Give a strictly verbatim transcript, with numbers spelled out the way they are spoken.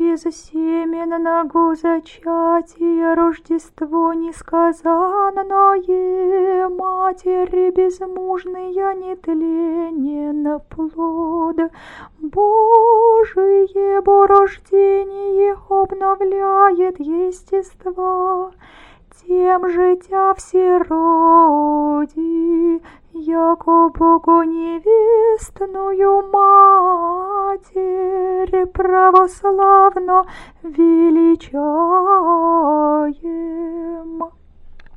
безсеменного зачатия Рождество несказанное, матери безмужная нетленен плод Божие, бо рождение обновляет естества, тем життя всероди, яко Богу невестную Матерь православно величаем.